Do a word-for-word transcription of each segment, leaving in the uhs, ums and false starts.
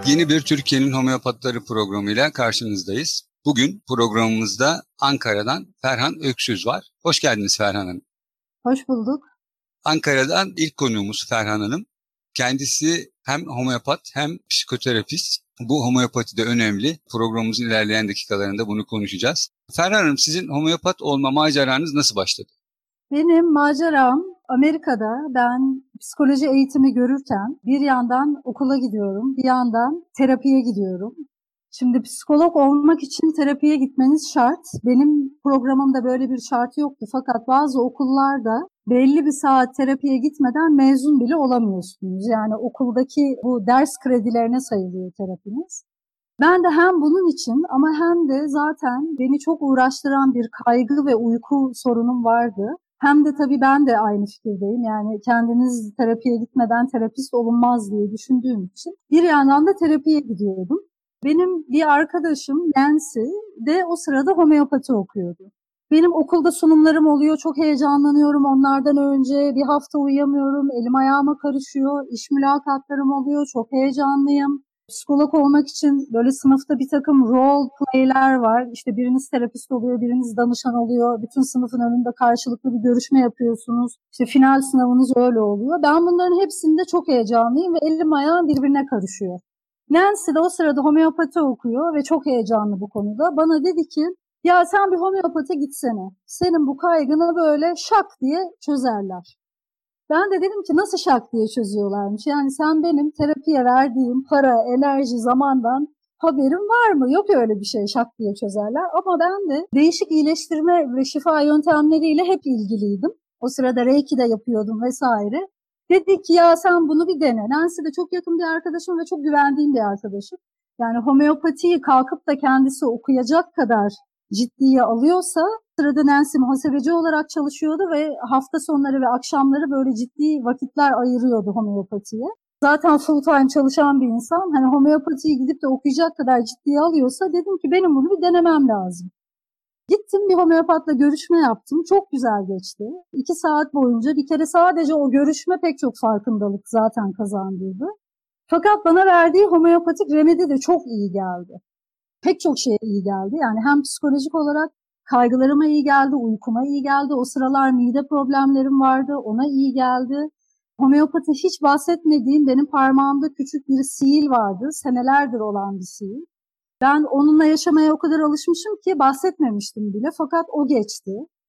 Yeni bir Türkiye'nin Homeopatları programıyla karşınızdayız. Bugün programımızda Ankara'dan Ferhan Öksüz var. Hoş geldiniz Ferhan Hanım. Hoş bulduk. Ankara'dan ilk konuğumuz Ferhan Hanım. Kendisi hem homeopat hem psikoterapist. Bu homeopati de önemli. Programımızın ilerleyen dakikalarında bunu konuşacağız. Ferhan Hanım, sizin homeopat olma maceranız nasıl başladı? Benim maceram Amerika'da ben psikoloji eğitimi görürken bir yandan okula gidiyorum, bir yandan terapiye gidiyorum. Şimdi psikolog olmak için terapiye gitmeniz şart. Benim programımda böyle bir şart yoktu. Fakat bazı okullarda belli bir saat terapiye gitmeden mezun bile olamıyorsunuz. Yani okuldaki bu ders kredilerine sayılıyor terapiniz. Ben de hem bunun için ama hem de zaten beni çok uğraştıran bir kaygı ve uyku sorunum vardı. Hem de tabii ben de aynı fikirdeyim. Yani kendiniz terapiye gitmeden terapist olunmaz diye düşündüğüm için bir yandan da terapiye gidiyordum. Benim bir arkadaşım Nancy de o sırada homeopati okuyordu. Benim okulda sunumlarım oluyor, çok heyecanlanıyorum onlardan önce. Bir hafta uyuyamıyorum, elim ayağıma karışıyor, iş mülakatlarım oluyor, çok heyecanlıyım. Psikolog olmak için böyle sınıfta bir takım role play'ler var. İşte biriniz terapist oluyor, biriniz danışan oluyor. Bütün sınıfın önünde karşılıklı bir görüşme yapıyorsunuz. İşte final sınavınız öyle oluyor. Ben bunların hepsinde çok heyecanlıyım ve elim ayağım birbirine karışıyor. Nancy de o sırada homeopati okuyor ve çok heyecanlı bu konuda. Bana dedi ki, ya sen bir homeopata gitsene. Senin bu kaygını böyle şak diye çözerler. Ben de dedim ki nasıl şak diye çözüyorlarmış? Yani sen benim terapiye verdiğim para, enerji, zamandan haberin var mı? Yok öyle bir şey şak diye çözerler. Ama ben de değişik iyileştirme ve şifa yöntemleriyle hep ilgiliydim. O sırada Reiki de yapıyordum vesaire. Dedi ki ya sen bunu bir dene. Nancy de çok yakın bir arkadaşım ve çok güvendiğim bir arkadaşım. Yani homeopatiyi kalkıp da kendisi okuyacak kadar ciddiye alıyorsa, sırada Nancy muhasebeci olarak çalışıyordu ve hafta sonları ve akşamları böyle ciddi vakitler ayırıyordu homeopatiye. Zaten full time çalışan bir insan, hani homeopatiyi gidip de okuyacak kadar ciddiye alıyorsa dedim ki benim bunu bir denemem lazım. Gittim bir homeopatla görüşme yaptım. Çok güzel geçti. İki saat boyunca bir kere sadece o görüşme pek çok farkındalık zaten kazandırdı. Fakat bana verdiği homeopatik remedi de çok iyi geldi. Pek çok şeye iyi geldi. Yani hem psikolojik olarak kaygılarıma iyi geldi, uykuma iyi geldi. O sıralar mide problemlerim vardı, ona iyi geldi. Homeopati hiç bahsetmediğim benim parmağımda küçük bir sihir vardı. Senelerdir olan bir sihir. Ben onunla yaşamaya o kadar alışmışım ki bahsetmemiştim bile. Fakat o geçti.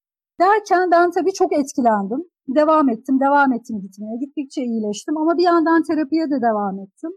Derken ben tabii çok etkilendim. Devam ettim, devam ettim gitmeye. Gittikçe iyileştim ama bir yandan terapiye de devam ettim.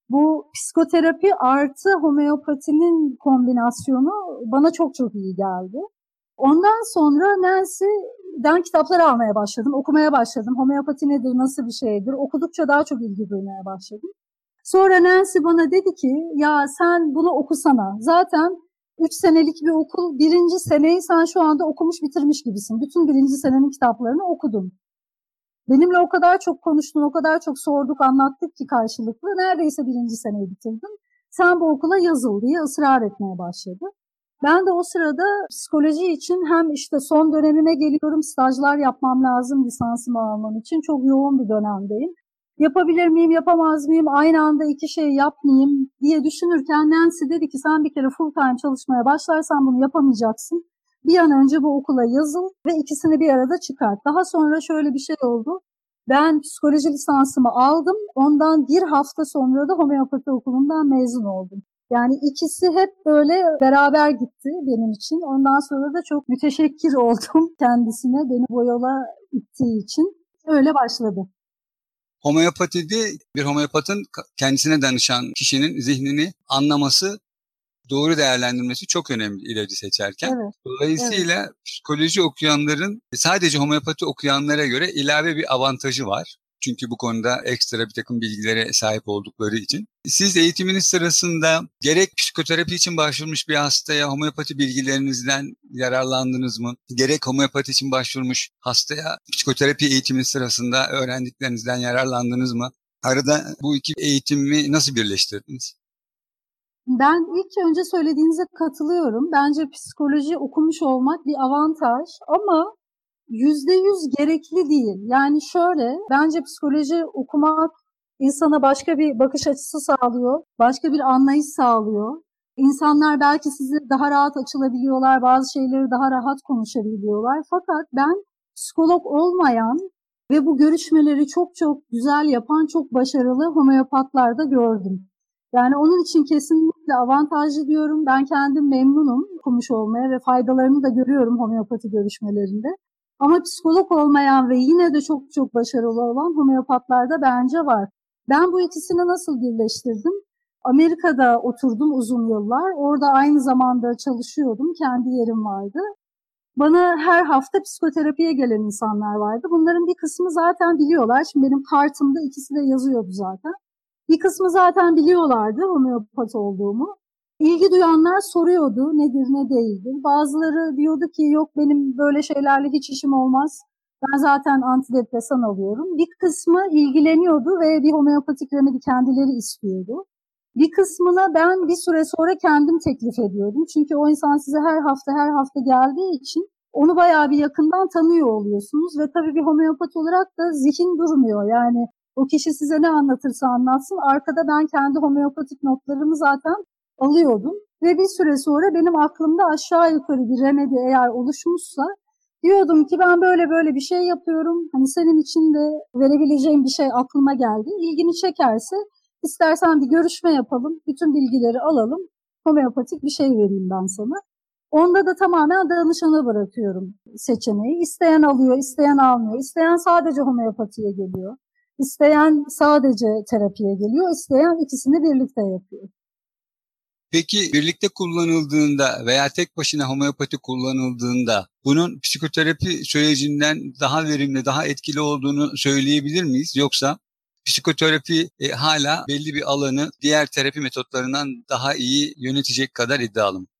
Bu psikoterapi artı homeopatinin kombinasyonu bana çok çok iyi geldi. Ondan sonra Nancy'den kitaplar almaya başladım, okumaya başladım. Homeopati nedir, nasıl bir şeydir? Okudukça daha çok ilgi duymaya başladım. Sonra Nancy bana dedi ki, ya sen bunu okusana. Zaten üç senelik bir okul, birinci seneyi sen şu anda okumuş bitirmiş gibisin. Bütün birinci senenin kitaplarını okudum. Benimle o kadar çok konuştun, o kadar çok sorduk, anlattık ki karşılıklı. Neredeyse birinci seneyi bitirdim. Sen bu okula yazıl diye ısrar etmeye başladı. Ben de o sırada psikoloji için hem işte son dönemime geliyorum, stajlar yapmam lazım lisansımı almam için. Çok yoğun bir dönemdeyim. Yapabilir miyim, yapamaz mıyım, aynı anda iki şey yapmayayım diye düşünürken Nancy dedi ki sen bir kere full time çalışmaya başlarsan bunu yapamayacaksın. Bir an önce bu okula yazıl ve ikisini bir arada çıkart. Daha sonra şöyle bir şey oldu. Ben psikoloji lisansımı aldım. Ondan bir hafta sonra da homeopati okulundan mezun oldum. Yani ikisi hep böyle beraber gitti benim için. Ondan sonra da çok müteşekkir oldum kendisine beni bu yola ittiği için. Öyle başladı. Homeopatide bir homeopatın kendisine danışan kişinin zihnini anlaması, doğru değerlendirmesi çok önemli ilacı seçerken. Evet, Dolayısıyla evet. psikoloji okuyanların sadece homeopati okuyanlara göre ilave bir avantajı var. Çünkü bu konuda ekstra bir takım bilgilere sahip oldukları için. Siz eğitiminiz sırasında gerek psikoterapi için başvurmuş bir hastaya homeopati bilgilerinizden yararlandınız mı? Gerek homeopati için başvurmuş hastaya psikoterapi eğitiminiz sırasında öğrendiklerinizden yararlandınız mı? Arada bu iki eğitimi nasıl birleştirdiniz? Ben ilk önce söylediğinize katılıyorum. Bence psikoloji okumuş olmak bir avantaj ama yüzde yüz gerekli değil. Yani şöyle, bence psikoloji okumak insana başka bir bakış açısı sağlıyor, başka bir anlayış sağlıyor. İnsanlar belki size daha rahat açılabiliyorlar, bazı şeyleri daha rahat konuşabiliyorlar. Fakat ben psikolog olmayan ve bu görüşmeleri çok çok güzel yapan çok başarılı homeopatlar da gördüm. Yani onun için kesinlikle avantajlı diyorum. Ben kendim memnunum okumuş olmaya ve faydalarını da görüyorum homeopati görüşmelerinde. Ama psikolog olmayan ve yine de çok çok başarılı olan homeopatlar da bence var. Ben bu ikisini nasıl birleştirdim? Amerika'da oturdum uzun yıllar. Orada aynı zamanda çalışıyordum. Kendi yerim vardı. Bana her hafta psikoterapiye gelen insanlar vardı. Bunların bir kısmı zaten biliyorlar. Şimdi benim kartımda ikisi de yazıyordu zaten. Bir kısmı zaten biliyorlardı homeopat olduğumu. İlgi duyanlar soruyordu nedir ne değildir. Bazıları diyordu ki yok benim böyle şeylerle hiç işim olmaz. Ben zaten antidepresan alıyorum. Bir kısmı ilgileniyordu ve bir homeopatik remedi kendileri istiyordu. Bir kısmına ben bir süre sonra kendim teklif ediyordum. Çünkü o insan size her hafta her hafta geldiği için onu bayağı bir yakından tanıyor oluyorsunuz. Ve tabii bir homeopat olarak da zihin durmuyor. Yani o kişi size ne anlatırsa anlatsın. Arkada ben kendi homeopatik notlarımı zaten alıyordum. Ve bir süre sonra benim aklımda aşağı yukarı bir remedi eğer oluşmuşsa diyordum ki ben böyle böyle bir şey yapıyorum. Hani senin için de verebileceğim bir şey aklıma geldi. İlgini çekerse İstersen bir görüşme yapalım, bütün bilgileri alalım, homeopatik bir şey vereyim ben sana. Onda da tamamen danışana bırakıyorum seçeneği. İsteyen alıyor, isteyen almıyor. İsteyen sadece homeopatiye geliyor. İsteyen sadece terapiye geliyor, isteyen ikisini birlikte yapıyor. Peki birlikte kullanıldığında veya tek başına homeopati kullanıldığında bunun psikoterapi sürecinden daha verimli, daha etkili olduğunu söyleyebilir miyiz? Yoksa psikoterapi e, hala belli bir alanı diğer terapi metotlarından daha iyi yönetecek kadar iddialı mı?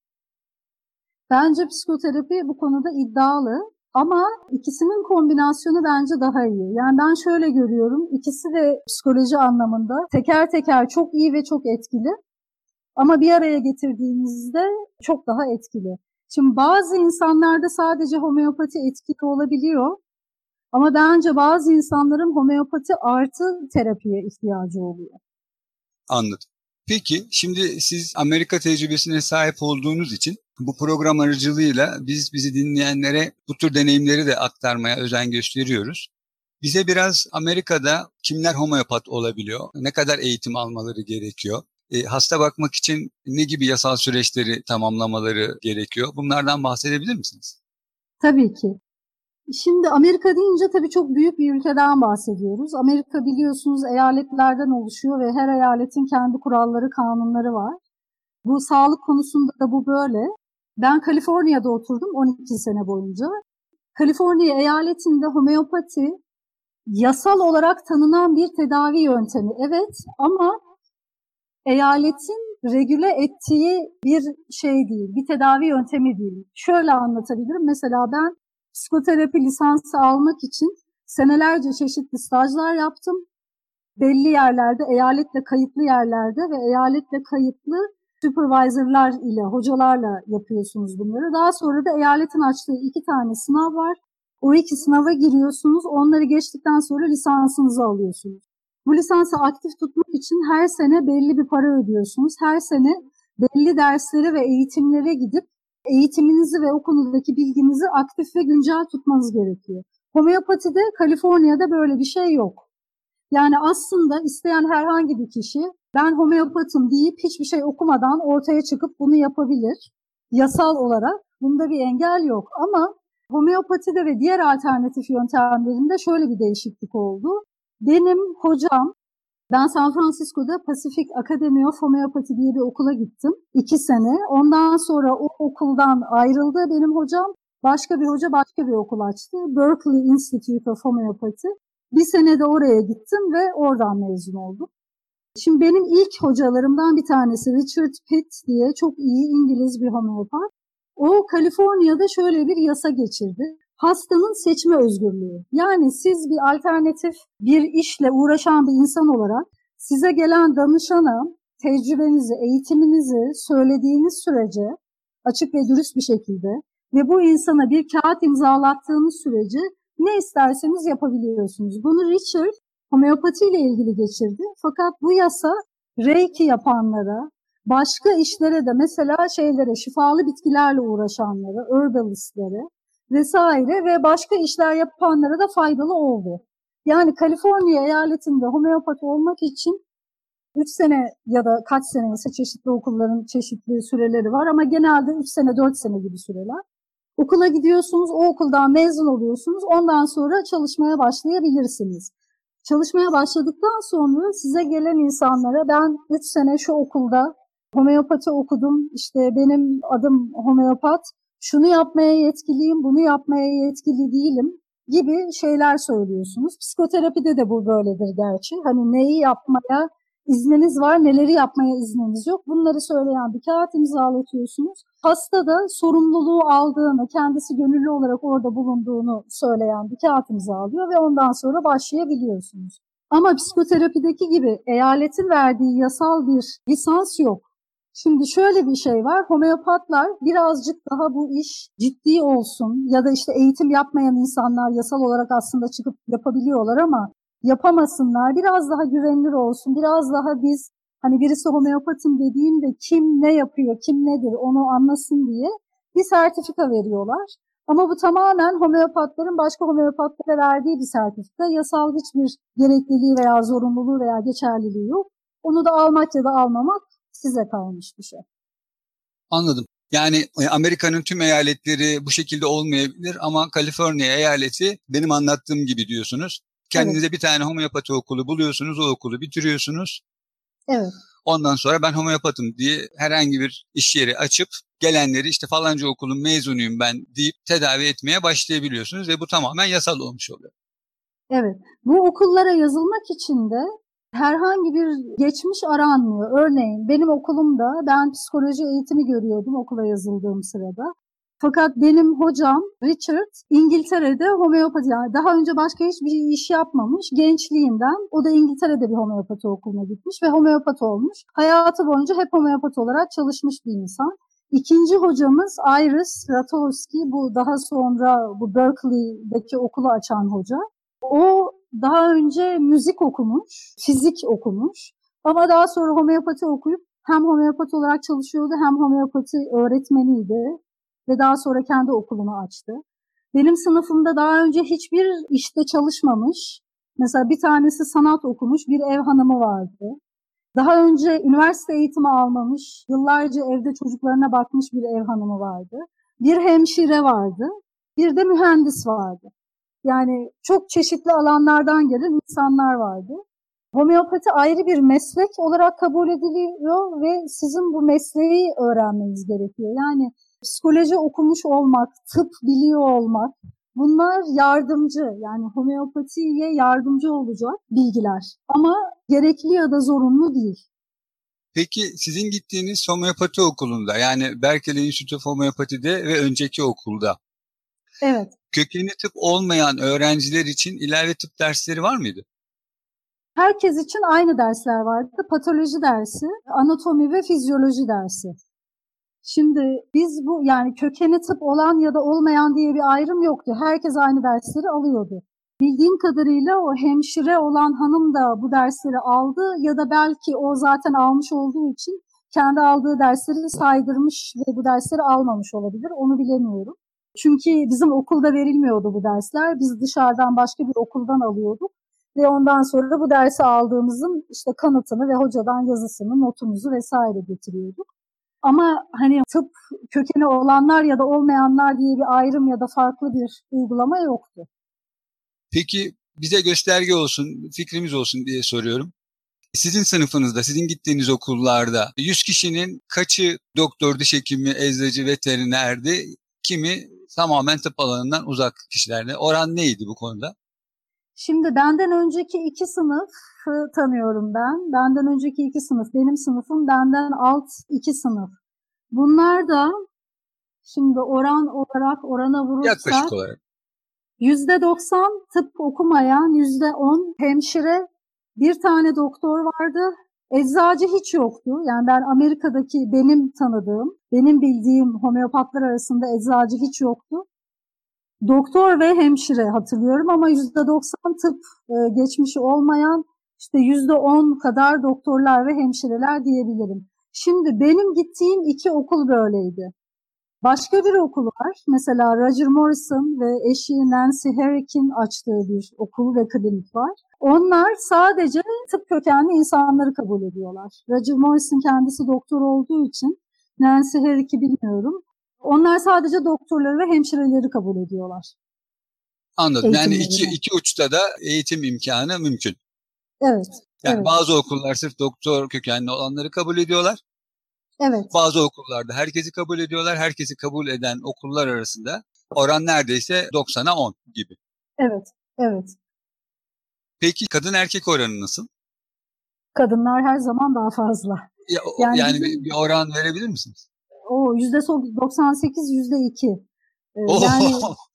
Bence psikoterapi bu konuda iddialı ama ikisinin kombinasyonu bence daha iyi. Yani ben şöyle görüyorum, ikisi de psikoloji anlamında teker teker çok iyi ve çok etkili ama bir araya getirdiğimizde çok daha etkili. Şimdi bazı insanlarda sadece homeopati etkili olabiliyor. Ama bence bazı insanların homeopati artı terapiye ihtiyacı oluyor. Anladım. Peki şimdi siz Amerika tecrübesine sahip olduğunuz için bu program aracılığıyla biz bizi dinleyenlere bu tür deneyimleri de aktarmaya özen gösteriyoruz. Bize biraz Amerika'da kimler homeopat olabiliyor, ne kadar eğitim almaları gerekiyor, e, hasta bakmak için ne gibi yasal süreçleri tamamlamaları gerekiyor, bunlardan bahsedebilir misiniz? Tabii ki. Şimdi Amerika deyince tabii çok büyük bir ülkeden bahsediyoruz. Amerika biliyorsunuz eyaletlerden oluşuyor ve her eyaletin kendi kuralları, kanunları var. Bu sağlık konusunda da bu böyle. Ben Kaliforniya'da oturdum on iki sene boyunca. Kaliforniya eyaletinde homeopati yasal olarak tanınan bir tedavi yöntemi. Evet ama eyaletin regüle ettiği bir şey değil, bir tedavi yöntemi değil. Şöyle anlatabilirim. Mesela ben psikoterapi lisansı almak için senelerce çeşitli stajlar yaptım. Belli yerlerde, eyaletle kayıtlı yerlerde ve eyaletle kayıtlı supervisorlar ile, hocalarla yapıyorsunuz bunları. Daha sonra da eyaletin açtığı iki tane sınav var. O iki sınava giriyorsunuz. Onları geçtikten sonra lisansınızı alıyorsunuz. Bu lisansı aktif tutmak için her sene belli bir para ödüyorsunuz. Her sene belli derslere ve eğitimlere gidip eğitiminizi ve o konudaki bilginizi aktif ve güncel tutmanız gerekiyor. Homeopatide, Kaliforniya'da böyle bir şey yok. Yani aslında isteyen herhangi bir kişi ben homeopatım deyip hiçbir şey okumadan ortaya çıkıp bunu yapabilir. Yasal olarak bunda bir engel yok ama homeopatide ve diğer alternatif yöntemlerinde şöyle bir değişiklik oldu. Benim hocam, ben San Francisco'da Pacific Academy of Homeopathy diye bir okula gittim. iki sene. Ondan sonra o okuldan ayrıldı benim hocam. Başka bir hoca başka bir okul açtı. Berkeley Institute of Homeopathy. Bir sene de oraya gittim ve oradan mezun oldum. Şimdi benim ilk hocalarımdan bir tanesi Richard Pitt diye çok iyi İngiliz bir homeopat. O Kaliforniya'da şöyle bir yasa geçirdi. Hastanın seçme özgürlüğü. Yani siz bir alternatif bir işle uğraşan bir insan olarak size gelen danışana tecrübenizi, eğitiminizi söylediğiniz sürece açık ve dürüst bir şekilde ve bu insana bir kağıt imzalattığınız sürece ne isterseniz yapabiliyorsunuz. Bunu Richard homeopati ile ilgili geçirdi. Fakat bu yasa reiki yapanlara, başka işlere de mesela şeylere, şifalı bitkilerle uğraşanlara, herbalistlere vesaire ve başka işler yapanlara da faydalı oldu. Yani Kaliforniya eyaletinde homeopati olmak için üç sene ya da kaç sene ise çeşitli okulların çeşitli süreleri var ama genelde üç sene dört sene gibi süreler. Okula gidiyorsunuz, o okuldan mezun oluyorsunuz, ondan sonra çalışmaya başlayabilirsiniz. Çalışmaya başladıktan sonra size gelen insanlara ben üç sene şu okulda homeopati okudum, işte benim adım homeopat, şunu yapmaya yetkiliyim, bunu yapmaya yetkili değilim gibi şeyler söylüyorsunuz. Psikoterapide de bu böyledir gerçi. Hani neyi yapmaya izniniz var, neleri yapmaya izniniz yok. Bunları söyleyen bir kağıt imzalatıyorsunuz. Hasta da sorumluluğu aldığını, kendisi gönüllü olarak orada bulunduğunu söyleyen bir kağıt imzalıyor ve ondan sonra başlayabiliyorsunuz. Ama psikoterapideki gibi eyaletin verdiği yasal bir lisans yok. Şimdi şöyle bir şey var, homeopatlar birazcık daha bu iş ciddi olsun ya da işte eğitim yapmayan insanlar yasal olarak aslında çıkıp yapabiliyorlar ama yapamasınlar, biraz daha güvenilir olsun, biraz daha biz hani birisi homeopatim dediğinde kim ne yapıyor, kim nedir onu anlasın diye bir sertifika veriyorlar. Ama bu tamamen homeopatların başka homeopatlara verdiği bir sertifika. Yasal hiçbir gerekliliği veya zorunluluğu veya geçerliliği yok. Onu da almak ya da almamak size kalmış bir şey. Anladım. Yani Amerika'nın tüm eyaletleri bu şekilde olmayabilir ama Kaliforniya eyaleti benim anlattığım gibi diyorsunuz. Kendinize evet. Bir tane homeopati okulu buluyorsunuz, o okulu bitiriyorsunuz. Evet. Ondan sonra ben homeopatım diye herhangi bir iş yeri açıp gelenleri işte falanca okulun mezunuyum ben deyip tedavi etmeye başlayabiliyorsunuz ve bu tamamen yasal olmuş oluyor. Evet. Bu okullara yazılmak için de herhangi bir geçmiş aranmıyor. Örneğin benim okulumda ben psikoloji eğitimi görüyordum okula yazıldığım sırada. Fakat benim hocam Richard İngiltere'de homeopati, yani daha önce başka hiçbir iş yapmamış gençliğinden. O da İngiltere'de bir homeopati okuluna gitmiş ve homeopat olmuş. Hayatı boyunca hep homeopat olarak çalışmış bir insan. İkinci hocamız Iris Ratowski, bu daha sonra bu Berkeley'deki okulu açan hoca. O daha önce müzik okumuş, fizik okumuş ama daha sonra homeopati okuyup hem homeopati olarak çalışıyordu hem homeopati öğretmeniydi ve daha sonra kendi okulunu açtı. Benim sınıfımda daha önce hiçbir işte çalışmamış, mesela bir tanesi sanat okumuş bir ev hanımı vardı. Daha önce üniversite eğitimi almamış, yıllarca evde çocuklarına bakmış bir ev hanımı vardı. Bir hemşire vardı, bir de mühendis vardı. Yani çok çeşitli alanlardan gelen insanlar vardı. Homeopati ayrı bir meslek olarak kabul ediliyor ve sizin bu mesleği öğrenmeniz gerekiyor. Yani psikoloji okumuş olmak, tıp biliyor olmak, bunlar yardımcı, yani homeopatiye yardımcı olacak bilgiler. Ama gerekli ya da zorunlu değil. Peki sizin gittiğiniz homeopati okulunda, yani Berkeley Institute of Homeopati'de ve önceki okulda, evet, kökeni tıp olmayan öğrenciler için ilave tıp dersleri var mıydı? Herkes için aynı dersler vardı. Patoloji dersi, anatomi ve fizyoloji dersi. Şimdi biz bu yani kökeni tıp olan ya da olmayan diye bir ayrım yoktu. Herkes aynı dersleri alıyordu. Bildiğim kadarıyla o hemşire olan hanım da bu dersleri aldı ya da belki o zaten almış olduğu için kendi aldığı dersleri saydırmış ve bu dersleri almamış olabilir. Onu bilemiyorum. Çünkü bizim okulda verilmiyordu bu dersler. Biz dışarıdan başka bir okuldan alıyorduk. Ve ondan sonra da bu dersi aldığımızın işte kanıtını ve hocadan yazısını, notumuzu vesaire getiriyorduk. Ama hani tıp kökeni olanlar ya da olmayanlar diye bir ayrım ya da farklı bir uygulama yoktu. Peki bize gösterge olsun, fikrimiz olsun diye soruyorum. Sizin sınıfınızda, sizin gittiğiniz okullarda yüz kişinin kaçı doktor, diş hekimi, eczacı, veterinerdi, kimi tamamen tıp alanından uzak kişilerle? Oran neydi bu konuda? Şimdi benden önceki iki sınıfı tanıyorum ben. Benden önceki iki sınıf, benim sınıfım, benden alt iki sınıf. Bunlar da şimdi oran olarak orana vurursak yaklaşık olarak yüzde doksan tıp okumayan, yüzde on hemşire, bir tane doktor vardı. Eczacı hiç yoktu. Yani ben Amerika'daki benim tanıdığım, benim bildiğim homeopatlar arasında eczacı hiç yoktu. doktor ve hemşire hatırlıyorum ama yüzde doksan tıp e, geçmişi olmayan işte yüzde on kadar doktorlar ve hemşireler diyebilirim. Şimdi benim gittiğim iki okul böyleydi. Başka bir okul var. Mesela Roger Morrison ve eşi Nancy Herrick'in açtığı bir okul ve klinik var. Onlar sadece tıp kökenli insanları kabul ediyorlar. Roger Morrison kendisi doktor olduğu için Nancy Herrick'i bilmiyorum. Onlar sadece doktorları ve hemşireleri kabul ediyorlar. Anladım. Yani iki, iki uçta da eğitim imkanı mümkün. Evet. Yani evet. bazı okullar sırf doktor kökenli olanları kabul ediyorlar. Evet. Bazı okullarda herkesi kabul ediyorlar. Herkesi kabul eden okullar arasında oran neredeyse doksana on gibi. Evet, evet. Peki kadın erkek oranı nasıl? Kadınlar her zaman daha fazla. Ya, yani yani bizim, bir oran verebilir misiniz? O yüzde doksan sekiz, yüzde iki. Yani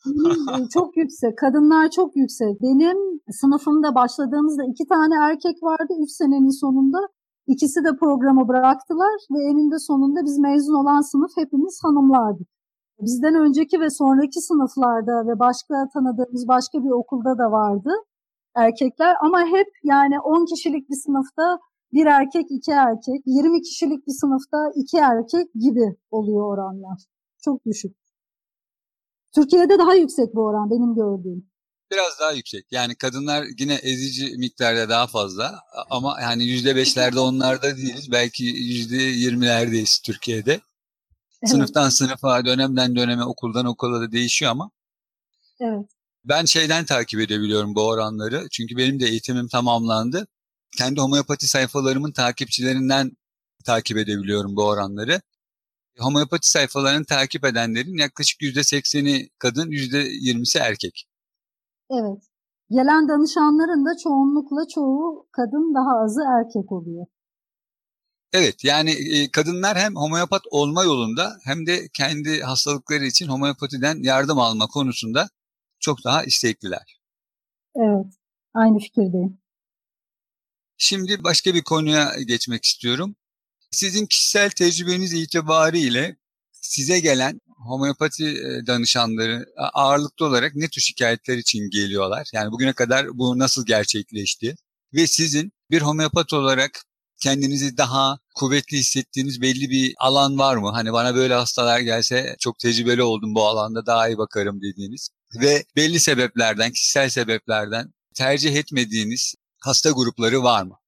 çok yüksek. Kadınlar çok yüksek. Benim sınıfımda başladığımızda iki tane erkek vardı. Üç senenin sonunda ikisi de programı bıraktılar ve eninde sonunda biz mezun olan sınıf hepimiz hanımlardık. Bizden önceki ve sonraki sınıflarda ve başka tanıdığımız başka bir okulda da vardı erkekler ama hep yani on kişilik bir sınıfta bir erkek, iki erkek, yirmi kişilik bir sınıfta iki erkek gibi oluyor oranlar. Çok düşük. Türkiye'de daha yüksek bu oran benim gördüğüm. Biraz daha yüksek. Yani kadınlar yine ezici miktarda daha fazla ama yani yüzde beşlerde onlarda değiliz. Belki yüzde yirmilerdeyiz Türkiye'de. Evet. Sınıftan sınıfa, dönemden döneme, okuldan okula da değişiyor ama. Evet. Ben şeyden takip edebiliyorum bu oranları. Çünkü benim de eğitimim tamamlandı. Kendi homeopati sayfalarımın takipçilerinden takip edebiliyorum bu oranları. Homeopati sayfalarını takip edenlerin yaklaşık yüzde sekseni kadın, yüzde yirmisi erkek. Evet. Gelen danışanların da çoğunlukla çoğu kadın, daha azı erkek oluyor. Evet, yani kadınlar hem homeopat olma yolunda hem de kendi hastalıkları için homeopatiden yardım alma konusunda çok daha istekliler. Evet, aynı fikirdeyim. Şimdi başka bir konuya geçmek istiyorum. Sizin kişisel tecrübeniz itibariyle size gelen homeopati danışanları ağırlıklı olarak ne tür şikayetler için geliyorlar? Yani bugüne kadar bu nasıl gerçekleşti? Ve sizin bir homeopat olarak kendinizi daha kuvvetli hissettiğiniz belli bir alan var mı? Hani bana böyle hastalar gelse çok tecrübeli oldum bu alanda, daha iyi bakarım dediğiniz ve belli sebeplerden, kişisel sebeplerden tercih etmediğiniz hasta grupları var mı?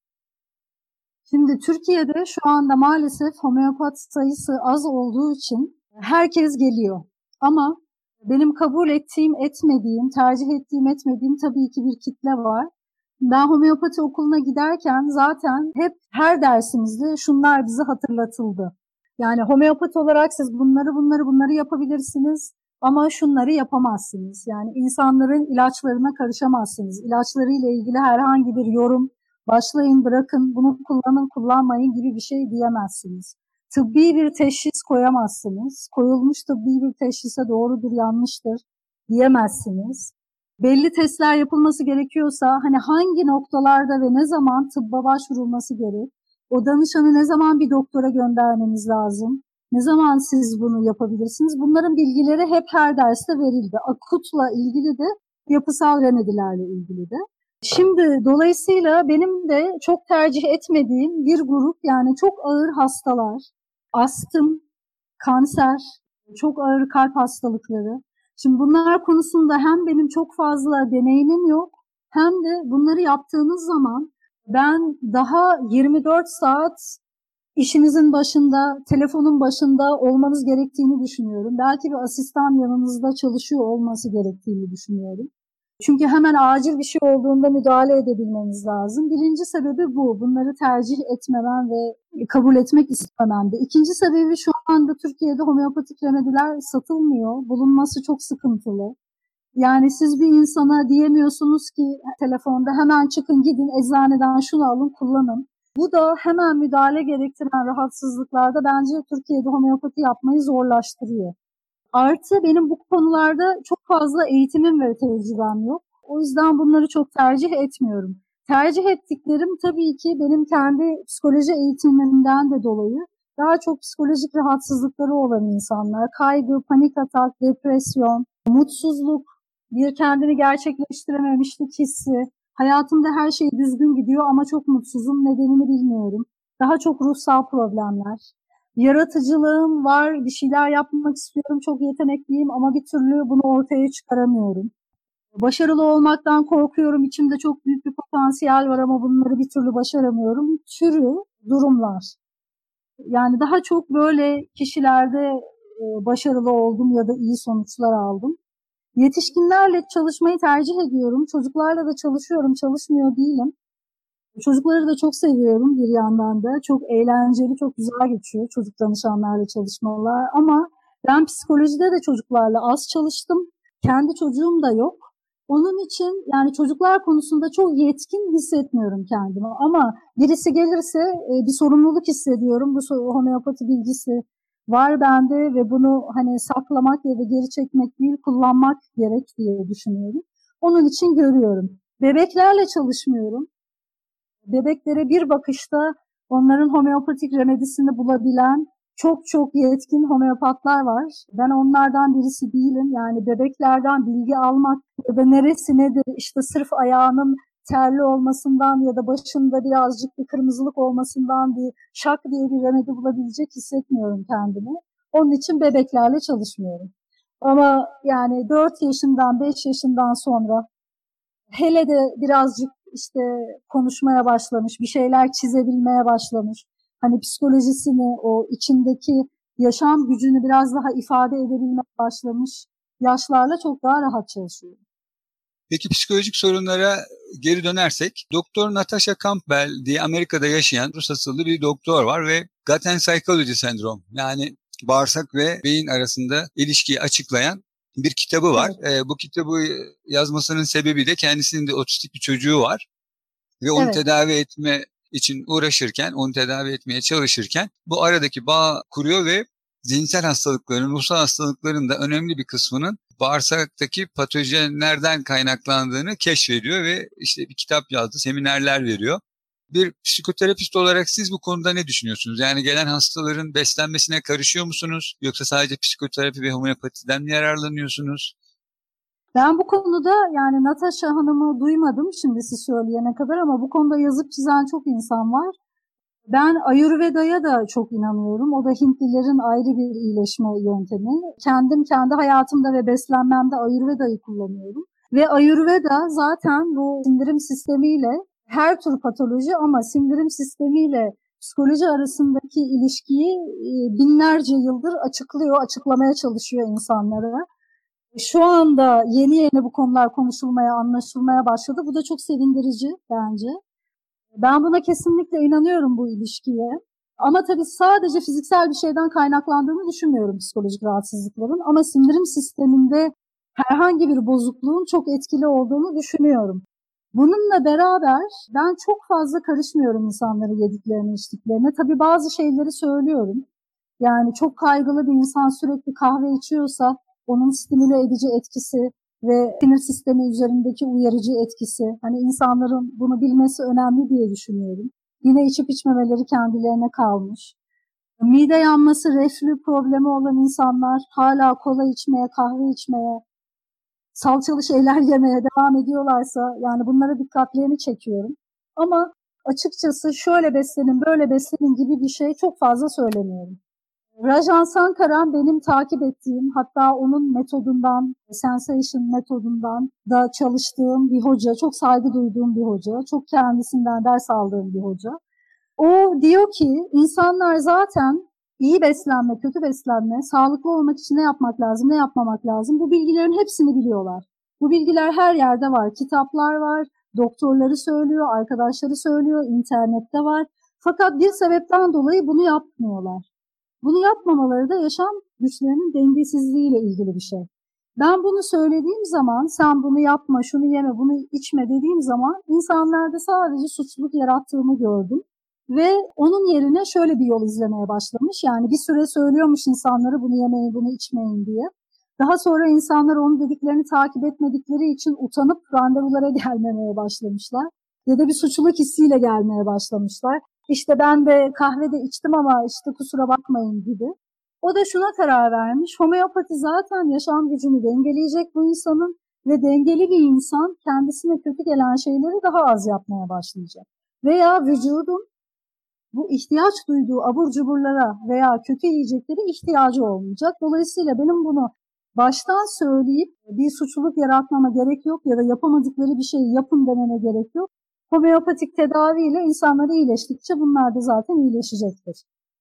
Şimdi Türkiye'de şu anda maalesef homeopat sayısı az olduğu için herkes geliyor. Ama benim kabul ettiğim, etmediğim, tercih ettiğim, etmediğim tabii ki bir kitle var. Ben homeopati okuluna giderken zaten hep her dersimizde şunlar bize hatırlatıldı. Yani homeopati olarak siz bunları bunları bunları yapabilirsiniz ama şunları yapamazsınız. Yani insanların ilaçlarına karışamazsınız. İlaçlarıyla ilgili herhangi bir yorum, başlayın bırakın, bunu kullanın kullanmayın gibi bir şey diyemezsiniz. Tıbbi bir teşhis koyamazsınız. Koyulmuş tıbbi bir teşhise doğrudur, yanlıştır diyemezsiniz. Belli testler yapılması gerekiyorsa hani hangi noktalarda ve ne zaman tıbba başvurulması gerek? O danışanı ne zaman bir doktora göndermeniz lazım? Ne zaman siz bunu yapabilirsiniz? Bunların bilgileri hep her derste verildi. Akutla ilgili de, yapısal remedilerle ilgili de. Şimdi dolayısıyla benim de çok tercih etmediğim bir grup, yani çok ağır hastalar, astım, kanser, çok ağır kalp hastalıkları. Şimdi bunlar konusunda hem benim çok fazla deneyimim yok hem de bunları yaptığınız zaman ben daha yirmi dört saat işinizin başında, telefonun başında olmanız gerektiğini düşünüyorum. Belki bir asistan yanınızda çalışıyor olması gerektiğini düşünüyorum. Çünkü hemen acil bir şey olduğunda müdahale edebilmeniz lazım. Birinci sebebi bu. Bunları tercih etmemem ve kabul etmek istememdi. İkinci sebebi, şu anda Türkiye'de homeopatik remediler satılmıyor. Bulunması çok sıkıntılı. Yani siz bir insana diyemiyorsunuz ki telefonda hemen çıkın gidin eczaneden şunu alın kullanın. Bu da hemen müdahale gerektiren rahatsızlıklarda bence Türkiye'de homeopati yapmayı zorlaştırıyor. Artı benim bu konularda çok fazla eğitimim ve tecrübem yok. O yüzden bunları çok tercih etmiyorum. Tercih ettiklerim tabii ki benim kendi psikoloji eğitimimden de dolayı daha çok psikolojik rahatsızlıkları olan insanlar. Kaygı, panik atak, depresyon, mutsuzluk, bir kendini gerçekleştirememişlik hissi, hayatımda her şey düzgün gidiyor ama çok mutsuzum, nedenini bilmiyorum. Daha çok ruhsal problemler. Yaratıcılığım var, bir şeyler yapmak istiyorum, çok yetenekliyim ama bir türlü bunu ortaya çıkaramıyorum. Başarılı olmaktan korkuyorum, içimde çok büyük bir potansiyel var ama bunları bir türlü başaramıyorum. Türü durumlar. Yani daha çok böyle kişilerde başarılı oldum ya da iyi sonuçlar aldım. Yetişkinlerle çalışmayı tercih ediyorum. Çocuklarla da çalışıyorum, çalışmıyor değilim. Çocukları da çok seviyorum bir yandan da. Çok eğlenceli, çok güzel geçiyor çocuk danışanlarla çalışmalar. Ama ben psikolojide de çocuklarla az çalıştım. Kendi çocuğum da yok. Onun için yani çocuklar konusunda çok yetkin hissetmiyorum kendimi. Ama birisi gelirse bir sorumluluk hissediyorum. Bu homeopati bilgisi var bende ve bunu hani saklamak ya da geri çekmek değil, kullanmak gerek diye düşünüyorum. Onun için görüyorum. Bebeklerle çalışmıyorum. Bebeklere bir bakışta onların homeopatik remedisini bulabilen çok çok yetkin homeopatlar var. Ben onlardan birisi değilim. Yani bebeklerden bilgi almak ya da neresi nedir, işte sırf ayağının terli olmasından ya da başında birazcık bir kırmızılık olmasından bir şak diye bir remedi bulabilecek hissetmiyorum kendimi. Onun için bebeklerle çalışmıyorum. Ama yani dört yaşından beş yaşından sonra hele de birazcık işte konuşmaya başlamış, bir şeyler çizebilmeye başlamış. Hani psikolojisini, o içindeki yaşam gücünü biraz daha ifade edebilmeye başlamış yaşlarla çok daha rahat çalışıyorum. Peki psikolojik sorunlara geri dönersek, Doktor Natasha Campbell diye Amerika'da yaşayan Rus asıllı bir doktor var ve gut and psychology sendrom, yani bağırsak ve beyin arasında ilişkiyi açıklayan bir kitabı var. Evet. E, bu kitabı yazmasının sebebi de kendisinin de otistik bir çocuğu var ve onu evet. tedavi etme için uğraşırken, onu tedavi etmeye çalışırken bu aradaki bağ kuruyor ve zihinsel hastalıkların, ruhsal hastalıkların da önemli bir kısmının bağırsaktaki patojenlerden kaynaklandığını keşfediyor ve işte bir kitap yazdı, seminerler veriyor. Bir psikoterapist olarak siz bu konuda ne düşünüyorsunuz? Yani gelen hastaların beslenmesine karışıyor musunuz? Yoksa sadece psikoterapi ve homeopatiden mi yararlanıyorsunuz? Ben bu konuda yani Natasha Hanım'ı duymadım şimdi siz söyleyene kadar ama bu konuda yazıp çizen çok insan var. Ben Ayurveda'ya da çok inanıyorum. O da Hintlilerin ayrı bir iyileşme yöntemi. Kendim kendi hayatımda ve beslenmemde Ayurveda'yı kullanıyorum. Ve Ayurveda zaten bu sindirim sistemiyle her tür patoloji ama sindirim sistemiyle psikoloji arasındaki ilişkiyi binlerce yıldır açıklıyor, açıklamaya çalışıyor insanlara. Şu anda yeni yeni bu konular konuşulmaya, anlaşılmaya başladı. Bu da çok sevindirici bence. Ben buna kesinlikle inanıyorum, bu ilişkiye. Ama tabii sadece fiziksel bir şeyden kaynaklandığını düşünmüyorum psikolojik rahatsızlıkların. Ama sindirim sisteminde herhangi bir bozukluğun çok etkili olduğunu düşünüyorum. Bununla beraber ben çok fazla karışmıyorum insanların yediklerine, içtiklerine. Tabii bazı şeyleri söylüyorum. Yani çok kaygılı bir insan sürekli kahve içiyorsa onun stimüle edici etkisi ve sinir sistemi üzerindeki uyarıcı etkisi, hani insanların bunu bilmesi önemli diye düşünüyorum. Yine içip içmemeleri kendilerine kalmış. Mide yanması, reflü problemi olan insanlar hala kola içmeye, kahve içmeye, salçalı şeyler yemeye devam ediyorlarsa yani bunlara dikkatlerini çekiyorum. Ama açıkçası şöyle beslenin, böyle beslenin gibi bir şey çok fazla söylemiyorum. Rajan Sankaran benim takip ettiğim, hatta onun metodundan, Sensation metodundan da çalıştığım bir hoca, çok saygı duyduğum bir hoca, çok kendisinden ders aldığım bir hoca. O diyor ki insanlar zaten iyi beslenme, kötü beslenme, sağlıklı olmak için ne yapmak lazım, ne yapmamak lazım, bu bilgilerin hepsini biliyorlar. Bu bilgiler her yerde var, kitaplar var, doktorları söylüyor, arkadaşları söylüyor, internette var. Fakat bir sebepten dolayı bunu yapmıyorlar. Bunu yapmamaları da yaşam güçlerinin dengesizliğiyle ilgili bir şey. Ben bunu söylediğim zaman, sen bunu yapma, şunu yeme, bunu içme dediğim zaman insanlarda sadece suçluluk yarattığını gördüm. Ve onun yerine şöyle bir yol izlemeye başlamış. Yani bir süre söylüyormuş insanlara bunu yemeyin, bunu içmeyin diye. Daha sonra insanlar onun dediklerini takip etmedikleri için utanıp randevulara gelmemeye başlamışlar. Ya da bir suçluluk hissiyle gelmeye başlamışlar. İşte ben de kahvede içtim ama işte kusura bakmayın gibi. O da şuna karar vermiş. Homeopati zaten yaşam gücünü dengeleyecek bu insanın ve dengeli bir insan kendisine kötü gelen şeyleri daha az yapmaya başlayacak. Veya vücudun bu ihtiyaç duyduğu abur cuburlara veya kötü yiyeceklere ihtiyacı olmayacak. Dolayısıyla benim bunu baştan söyleyip bir suçluluk yaratmama gerek yok ya da yapamadıkları bir şeyi yapın dememe gerek yok. Homeopatik tedaviyle insanlar iyileştikçe bunlar da zaten iyileşecektir.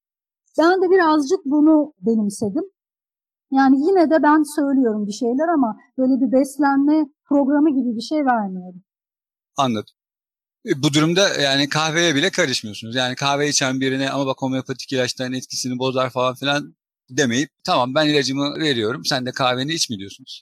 Ben de birazcık bunu benimsedim. Yani yine de ben söylüyorum bir şeyler ama böyle bir beslenme programı gibi bir şey vermiyorum. Anladım. Bu durumda yani kahveye bile karışmıyorsunuz. Yani kahve içen birine ama bak homeopatik ilaçların etkisini bozar falan filan demeyip tamam ben ilacımı veriyorum sen de kahveni iç mi diyorsunuz?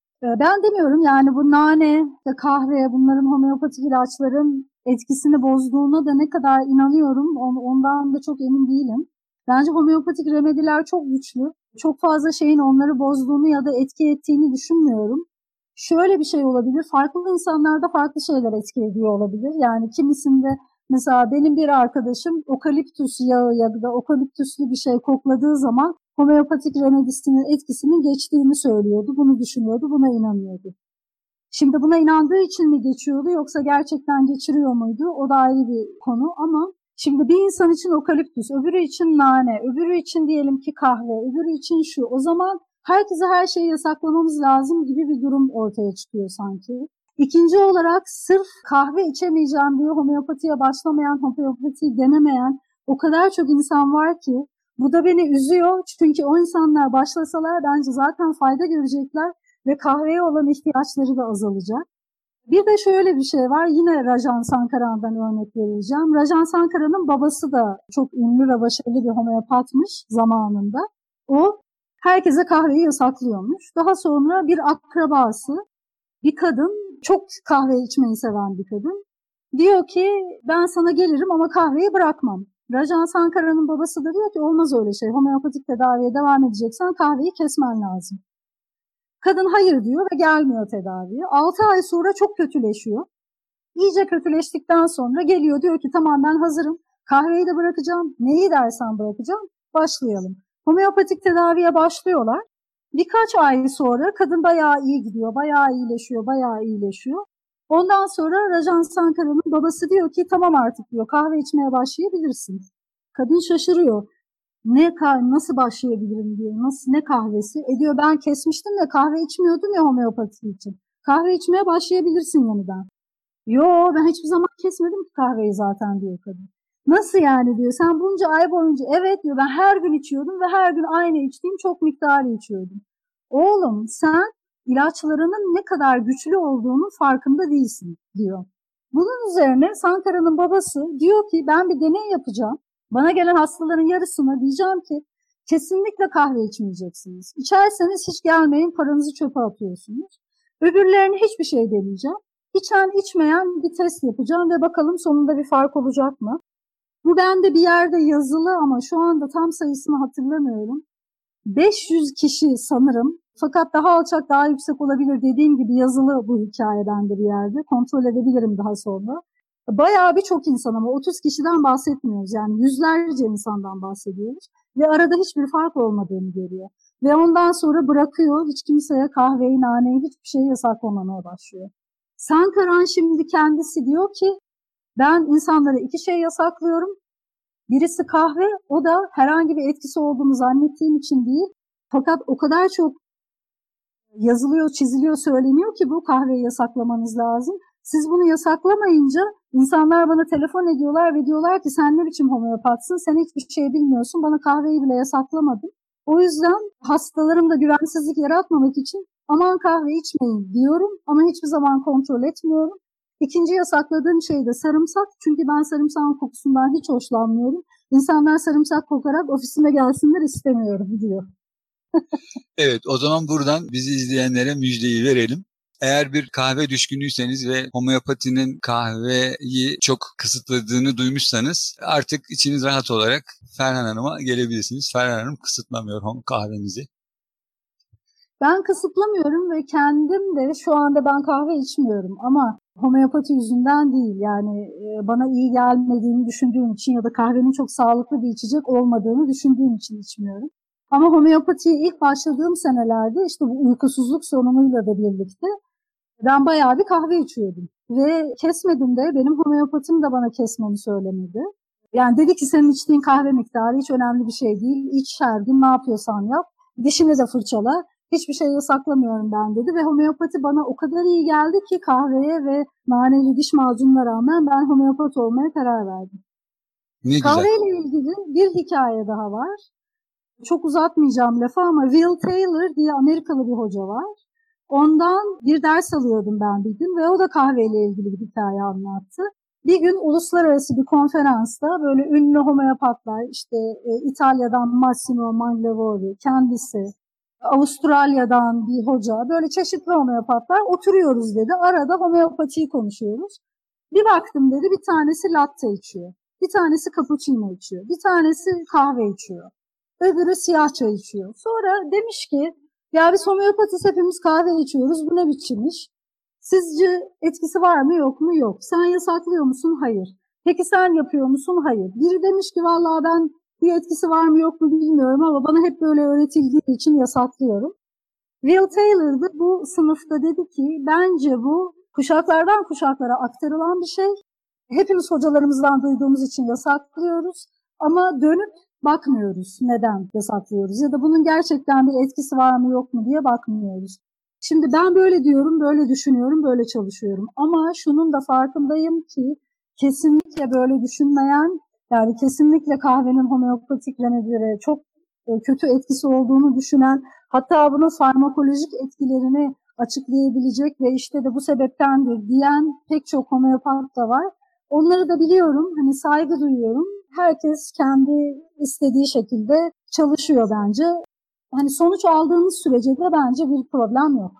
Ben demiyorum yani bu nane, kahve bunların homeopatik ilaçların etkisini bozduğuna da ne kadar inanıyorum ondan da çok emin değilim. Bence homeopatik remediler çok güçlü. Çok fazla şeyin onları bozduğunu ya da etki ettiğini düşünmüyorum. Şöyle bir şey olabilir, farklı insanlarda farklı şeyler etki ediyor olabilir. Yani kimisinde mesela benim bir arkadaşım okaliptüs yağı ya da okaliptüslü bir şey kokladığı zaman homeopatik remedisinin etkisinin geçtiğini söylüyordu, bunu düşünüyordu, buna inanıyordu. Şimdi buna inandığı için mi geçiyordu yoksa gerçekten geçiriyor muydu? O da ayrı bir konu ama şimdi bir insan için okaliptüs, öbürü için nane, öbürü için diyelim ki kahve, öbürü için şu. O zaman herkese her şeyi yasaklamamız lazım gibi bir durum ortaya çıkıyor sanki. İkinci olarak sırf kahve içemeyeceğim diye homeopatiye başlamayan, homeopatiyi denemeyen o kadar çok insan var ki bu da beni üzüyor. Çünkü o insanlar başlasalar bence zaten fayda görecekler ve kahveye olan ihtiyaçları da azalacak. Bir de şöyle bir şey var, yine Rajan Sankaran'dan örnek vereceğim. Rajan Sankaran'ın babası da çok ünlü ve başarılı bir homeopatmış zamanında. O herkese kahveyi yasaklıyormuş. Daha sonra bir akrabası, bir kadın, çok kahve içmeyi seven bir kadın. Diyor ki ben sana gelirim ama kahveyi bırakmam. Rajan Sankaran'ın babası da diyor ki olmaz öyle şey. Homeopatik tedaviye devam edeceksen kahveyi kesmen lazım. Kadın hayır diyor ve gelmiyor tedaviye. altı ay sonra çok kötüleşiyor. İyice kötüleştikten sonra geliyor diyor ki tamam ben hazırım. Kahveyi de bırakacağım. Neyi dersen bırakacağım. Başlayalım. Homeopatik tedaviye başlıyorlar. Birkaç ay sonra kadın bayağı iyi gidiyor. Bayağı iyileşiyor. Bayağı iyileşiyor. Ondan sonra Rajan Sankaran'ın babası diyor ki tamam artık diyor kahve içmeye başlayabilirsin. Kadın şaşırıyor. Ne nasıl başlayabilirim diyor. Nasıl ne kahvesi? E diyor ben kesmiştim de kahve içmiyordum ya homeopati için. Kahve içmeye başlayabilirsin yeniden. Yo ben hiçbir zaman kesmedim ki kahveyi zaten diyor kadın. Nasıl yani diyor. Sen bunca ay boyunca evet diyor ben her gün içiyordum ve her gün aynı içtiğim çok miktarı içiyordum. Oğlum sen ilaçlarının ne kadar güçlü olduğunun farkında değilsin diyor. Bunun üzerine Sankara'nın babası diyor ki ben bir deney yapacağım. Bana gelen hastaların yarısına diyeceğim ki kesinlikle kahve içmeyeceksiniz. İçerseniz hiç gelmeyin paranızı çöpe atıyorsunuz. Öbürlerine hiçbir şey demeyeceğim. İçen içmeyen bir test yapacağım ve bakalım sonunda bir fark olacak mı? Bu bende bir yerde yazılı ama şu anda tam sayısını hatırlamıyorum. beş yüz kişi sanırım. Fakat daha alçak daha yüksek olabilir dediğim gibi yazılı bu hikaye bende bir yerde. Kontrol edebilirim daha sonra. Bayağı birçok insan ama otuz kişiden bahsetmiyoruz. Yani yüzlerce insandan bahsediyoruz. Ve arada hiçbir fark olmadığını görüyor. Ve ondan sonra bırakıyor. Hiç kimseye kahveyi, naneyi hiçbir şeyi yasaklamamaya başlıyor. Sankaran şimdi kendisi diyor ki ben insanlara iki şey yasaklıyorum. Birisi kahve, o da herhangi bir etkisi olduğunu zannettiğim için değil. Fakat o kadar çok yazılıyor, çiziliyor, söyleniyor ki bu kahveyi yasaklamanız lazım. Siz bunu yasaklamayınca insanlar bana telefon ediyorlar ve diyorlar ki sen ne biçim homeopatsın, sen hiçbir şey bilmiyorsun, bana kahveyi bile yasaklamadın. O yüzden hastalarımda güvensizlik yaratmamak için aman kahve içmeyin diyorum ama hiçbir zaman kontrol etmiyorum. İkinci yasakladığım şey de sarımsak. Çünkü ben sarımsağın kokusundan hiç hoşlanmıyorum. İnsanlar sarımsak kokarak ofisime gelsinler istemiyorum diyor. Evet, o zaman buradan bizi izleyenlere müjdeyi verelim. Eğer bir kahve düşkünüyseniz ve homeopatinin kahveyi çok kısıtladığını duymuşsanız artık içiniz rahat olarak Ferhan Hanım'a gelebilirsiniz. Ferhan Hanım kısıtlamıyor kahvenizi. Ben kısıtlamıyorum ve kendim de şu anda ben kahve içmiyorum ama homeopati yüzünden değil. Yani bana iyi gelmediğini düşündüğüm için ya da kahvenin çok sağlıklı bir içecek olmadığını düşündüğüm için içmiyorum. Ama homeopatiye ilk başladığım senelerde işte bu uykusuzluk sorunuyla da birlikte ben bayağı bir kahve içiyordum. Ve kesmedim de, benim homeopatim de bana kesmemi söylemedi. Yani dedi ki senin içtiğin kahve miktarı hiç önemli bir şey değil. İç her gün, ne yapıyorsan yap. Dişini de fırçala. Hiçbir şey yasaklamıyorum ben dedi. Ve homeopati bana o kadar iyi geldi ki kahveye ve naneli diş macununa rağmen ben homeopat olmaya karar verdim. Ne güzel. Kahveyle ilgili bir hikaye daha var. Çok uzatmayacağım lafı ama Will Taylor diye Amerikalı bir hoca var. Ondan bir ders alıyordum ben bir gün ve o da kahveyle ilgili bir hikaye anlattı. Bir gün uluslararası bir konferansta böyle ünlü homeopatlar, işte e, İtalya'dan Massimo Manlevori, kendisi, Avustralya'dan bir hoca, böyle çeşitli homeopatlar oturuyoruz dedi. Arada homeopatiyi konuşuyoruz. Bir baktım dedi, bir tanesi latte içiyor, bir tanesi cappuccino içiyor, bir tanesi kahve içiyor, öbürü siyah çay içiyor. Sonra demiş ki, ya biz homeopatist, hepimiz kahve içiyoruz, bu ne biçim iş? Sizce etkisi var mı yok mu? Yok. Sen yasaklıyor musun? Hayır. Peki sen yapıyor musun? Hayır. Biri demiş ki vallahi ben bir etkisi var mı yok mu bilmiyorum ama bana hep böyle öğretildiği için yasaklıyorum. Will Taylor da bu sınıfta dedi ki bence bu kuşaklardan kuşaklara aktarılan bir şey. Hepimiz hocalarımızdan duyduğumuz için yasaklıyoruz ama dönüp bakmıyoruz neden yasaklıyoruz ya da bunun gerçekten bir etkisi var mı yok mu diye bakmıyoruz. Şimdi ben böyle diyorum, böyle düşünüyorum, böyle çalışıyorum ama şunun da farkındayım ki kesinlikle böyle düşünmeyen, yani kesinlikle kahvenin homeopatik remedilere çok kötü etkisi olduğunu düşünen, hatta bunun farmakolojik etkilerini açıklayabilecek ve işte de bu sebeptendir diyen pek çok homeopat da var. Onları da biliyorum, hani saygı duyuyorum. Herkes kendi istediği şekilde çalışıyor bence. Hani sonuç aldığımız sürece de bence bir problem yok.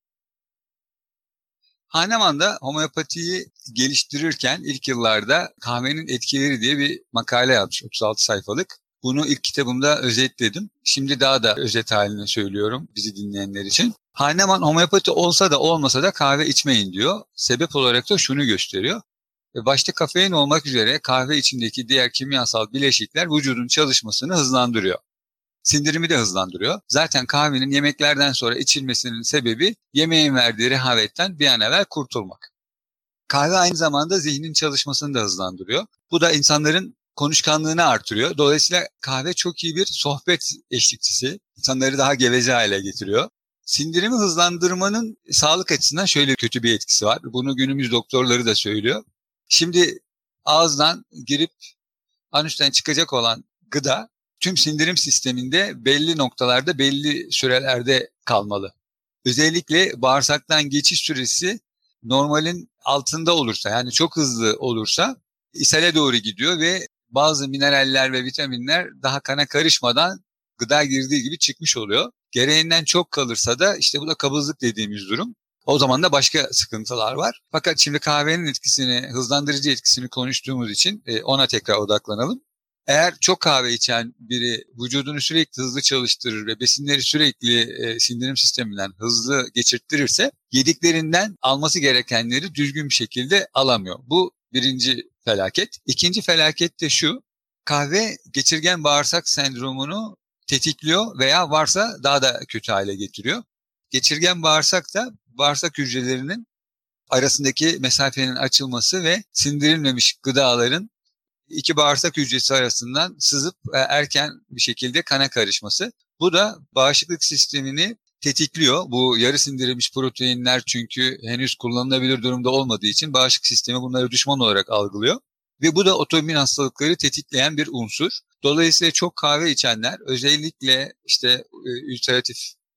Hahnemann da homeopatiyi geliştirirken ilk yıllarda kahvenin etkileri diye bir makale yapmış, otuz altı sayfalık. Bunu ilk kitabımda özetledim. Şimdi daha da özet halini söylüyorum bizi dinleyenler için. Hahnemann homeopati olsa da olmasa da kahve içmeyin diyor. Sebep olarak da şunu gösteriyor. Başta kafein olmak üzere kahve içindeki diğer kimyasal bileşikler vücudun çalışmasını hızlandırıyor. Sindirimi de hızlandırıyor. Zaten kahvenin yemeklerden sonra içilmesinin sebebi yemeğin verdiği rehavetten bir an evvel kurtulmak. Kahve aynı zamanda zihnin çalışmasını da hızlandırıyor. Bu da insanların konuşkanlığını artırıyor. Dolayısıyla kahve çok iyi bir sohbet eşlikçisi. İnsanları daha geveze hale getiriyor. Sindirimi hızlandırmanın sağlık açısından şöyle kötü bir etkisi var. Bunu günümüz doktorları da söylüyor. Şimdi ağızdan girip anüsten çıkacak olan gıda tüm sindirim sisteminde belli noktalarda, belli sürelerde kalmalı. Özellikle bağırsaktan geçiş süresi normalin altında olursa, yani çok hızlı olursa ishale doğru gidiyor ve bazı mineraller ve vitaminler daha kana karışmadan gıda girdiği gibi çıkmış oluyor. Gereğinden çok kalırsa da işte bu da kabızlık dediğimiz durum. O zaman da başka sıkıntılar var. Fakat şimdi kahvenin etkisini, hızlandırıcı etkisini konuştuğumuz için ona tekrar odaklanalım. Eğer çok kahve içen biri vücudunu sürekli hızlı çalıştırır ve besinleri sürekli e, sindirim sisteminden hızlı geçirttirirse yediklerinden alması gerekenleri düzgün bir şekilde alamıyor. Bu birinci felaket. İkinci felaket de şu: kahve geçirgen bağırsak sendromunu tetikliyor veya varsa daha da kötü hale getiriyor. Geçirgen bağırsak da bağırsak hücrelerinin arasındaki mesafenin açılması ve sindirilmemiş gıdaların iki bağırsak hücresi arasından sızıp erken bir şekilde kana karışması. Bu da bağışıklık sistemini tetikliyor. Bu yarı sindirilmiş proteinler çünkü henüz kullanılabilir durumda olmadığı için bağışıklık sistemi bunları düşman olarak algılıyor. Ve bu da otoimmün hastalıkları tetikleyen bir unsur. Dolayısıyla çok kahve içenler, özellikle işte ülseratif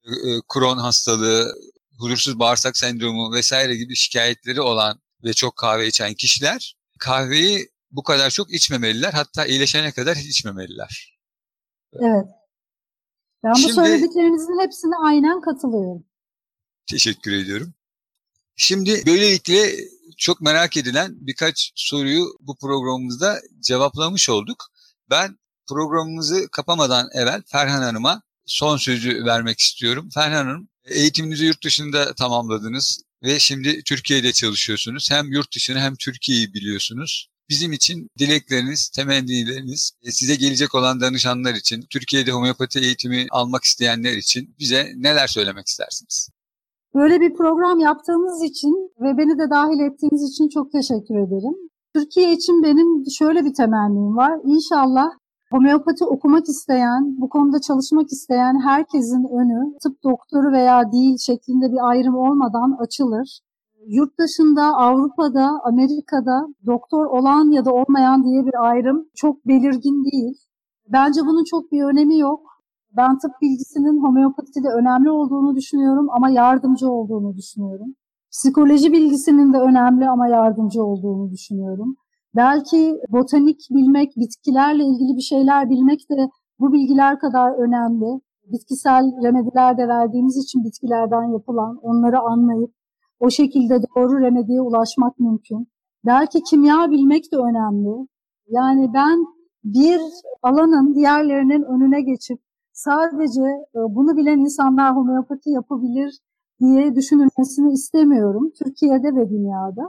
Crohn hastalığı, huzursuz bağırsak sendromu vesaire gibi şikayetleri olan ve çok kahve içen kişiler kahveyi bu kadar çok içmemeliler. Hatta iyileşene kadar hiç içmemeliler. Evet. Ben Şimdi, bu söylediklerinizin hepsine aynen katılıyorum. Teşekkür ediyorum. Şimdi böylelikle çok merak edilen birkaç soruyu bu programımızda cevaplamış olduk. Ben programımızı kapamadan evvel Ferhan Hanım'a son sözü vermek istiyorum. Ferhan Hanım, eğitiminizi yurt dışında tamamladınız ve şimdi Türkiye'de çalışıyorsunuz. Hem yurt dışını hem Türkiye'yi biliyorsunuz. bizim için dilekleriniz, temennileriniz, size gelecek olan danışanlar için, Türkiye'de homeopati eğitimi almak isteyenler için bize neler söylemek istersiniz? Böyle bir program yaptığınız için ve beni de dahil ettiğiniz için çok teşekkür ederim. Türkiye için benim şöyle bir temennim var. İnşallah homeopati okumak isteyen, bu konuda çalışmak isteyen herkesin önü tıp doktoru veya değil şeklinde bir ayrım olmadan açılır. Yurt dışında, Avrupa'da, Amerika'da doktor olan ya da olmayan diye bir ayrım çok belirgin değil. Bence bunun çok bir önemi yok. Ben tıp bilgisinin homeopatide önemli olduğunu düşünüyorum ama yardımcı olduğunu düşünüyorum. Psikoloji bilgisinin de önemli ama yardımcı olduğunu düşünüyorum. Belki botanik bilmek, bitkilerle ilgili bir şeyler bilmek de bu bilgiler kadar önemli. Bitkisel remediler de verdiğimiz için bitkilerden yapılan, onları anlayıp o şekilde doğru remediye ulaşmak mümkün. Belki kimya bilmek de önemli. Yani ben bir alanın diğerlerinin önüne geçip sadece bunu bilen insanlar homeopati yapabilir diye düşünülmesini istemiyorum Türkiye'de ve dünyada.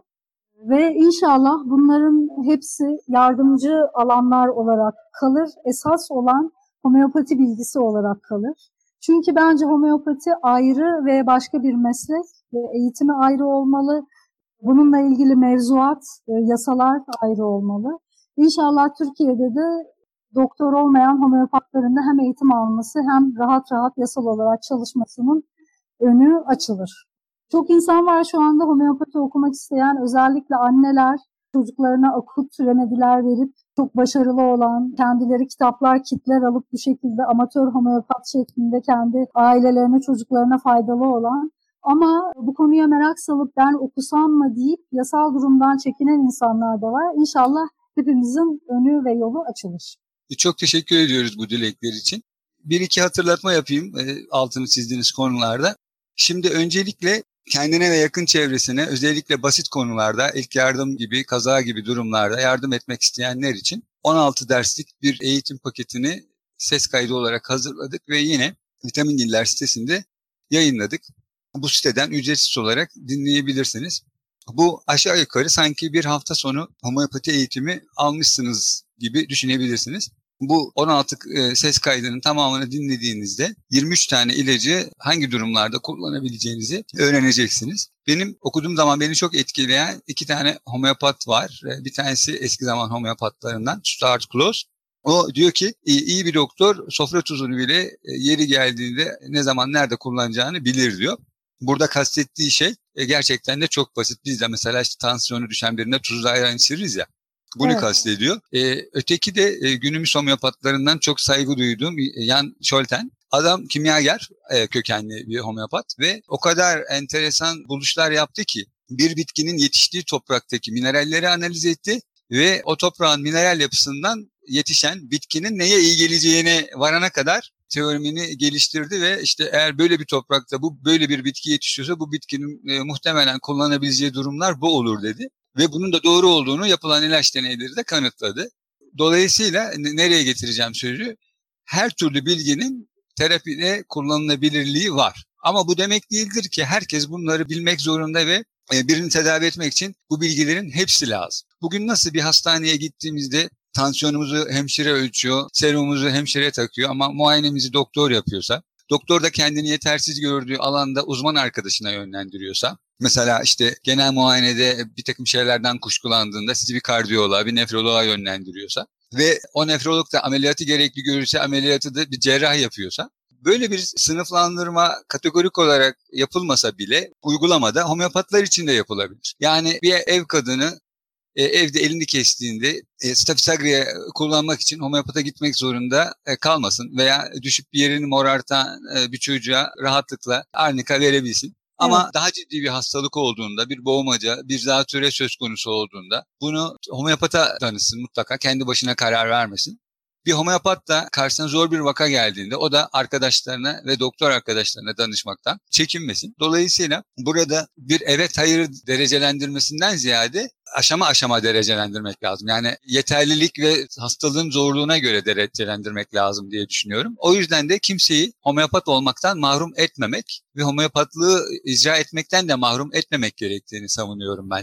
Ve inşallah bunların hepsi yardımcı alanlar olarak kalır. Esas olan homeopati bilgisi olarak kalır. Çünkü bence homeopati ayrı ve başka bir meslek ve eğitimi ayrı olmalı. Bununla ilgili mevzuat, yasalar ayrı olmalı. İnşallah Türkiye'de de doktor olmayan homeopatların da hem eğitim alması hem rahat rahat yasal olarak çalışmasının önü açılır. Çok insan var şu anda homeopati okumak isteyen, özellikle anneler çocuklarına akut remediler verip çok başarılı olan, kendileri kitaplar, kitler alıp bu şekilde amatör homeopat şeklinde kendi ailelerine, çocuklarına faydalı olan ama bu konuya merak salıp ben okusam mı deyip yasal durumdan çekinen insanlar da var. İnşallah hepimizin önü ve yolu açılır. Çok teşekkür ediyoruz bu dilekler için. Bir iki hatırlatma yapayım altını çizdiğiniz konularda. Şimdi öncelikle kendine ve yakın çevresine özellikle basit konularda ilk yardım gibi, kaza gibi durumlarda yardım etmek isteyenler için on altı derslik bir eğitim paketini ses kaydı olarak hazırladık ve yine Vitamin Diller sitesinde yayınladık. Bu siteden ücretsiz olarak dinleyebilirsiniz. Bu aşağı yukarı sanki bir hafta sonu homeopati eğitimi almışsınız gibi düşünebilirsiniz. Bu on altı ses kaydının tamamını dinlediğinizde yirmi üç tane ilacı hangi durumlarda kullanabileceğinizi öğreneceksiniz. Benim okuduğum zaman beni çok etkileyen iki tane homeopat var. Bir tanesi eski zaman homeopatlarından Stuart Close. O diyor ki iyi bir doktor sofra tuzunu bile yeri geldiğinde ne zaman nerede kullanacağını bilir diyor. Burada kastettiği şey gerçekten de çok basit. Biz de mesela işte tansiyonu düşen birine tuzlu ayran içiririz ya. Bunu evet. kastediyor. Ee, öteki de e, günümüz homeopatlarından çok saygı duyduğum Jan Scholten. Adam kimyager e, kökenli bir homeopat ve o kadar enteresan buluşlar yaptı ki bir bitkinin yetiştiği topraktaki mineralleri analiz etti ve o toprağın mineral yapısından yetişen bitkinin neye iyi geleceğine varana kadar teorimini geliştirdi ve işte eğer böyle bir toprakta bu böyle bir bitki yetişiyorsa bu bitkinin e, muhtemelen kullanabileceği durumlar bu olur dedi. Ve bunun da doğru olduğunu yapılan ilaç deneyleri de kanıtladı. Dolayısıyla nereye getireceğim sözü? Her türlü bilginin terapide kullanılabilirliği var. Ama bu demek değildir ki herkes bunları bilmek zorunda ve birini tedavi etmek için bu bilgilerin hepsi lazım. Bugün nasıl bir hastaneye gittiğimizde tansiyonumuzu hemşire ölçüyor, serumumuzu hemşire takıyor ama muayenemizi doktor yapıyorsa, doktor da kendini yetersiz gördüğü alanda uzman arkadaşına yönlendiriyorsa, mesela işte genel muayenede bir takım şeylerden kuşkulandığında sizi bir kardiyoloğa, bir nefroloğa yönlendiriyorsa ve o nefrolog da ameliyatı gerekli görürse ameliyatı da bir cerrah yapıyorsa, böyle bir sınıflandırma kategorik olarak yapılmasa bile uygulamada homeopatlar için de yapılabilir. Yani bir ev kadını e, evde elini kestiğinde e, Staphylococcus aureus kullanmak için homeopata gitmek zorunda e, kalmasın veya düşüp bir yerini morartan e, bir çocuğa rahatlıkla arnika verebilsin. Ama evet. daha ciddi bir hastalık olduğunda, bir boğmaca, bir zatürre söz konusu olduğunda bunu homeopata danışsın mutlaka, kendi başına karar vermesin. Bir homeopat da karşısına zor bir vaka geldiğinde o da arkadaşlarına ve doktor arkadaşlarına danışmaktan çekinmesin. Dolayısıyla burada bir evet hayır derecelendirmesinden ziyade aşama aşama derecelendirmek lazım. Yani yeterlilik ve hastalığın zorluğuna göre derecelendirmek lazım diye düşünüyorum. O yüzden de kimseyi homeopat olmaktan mahrum etmemek ve homeopatlığı icra etmekten de mahrum etmemek gerektiğini savunuyorum ben de.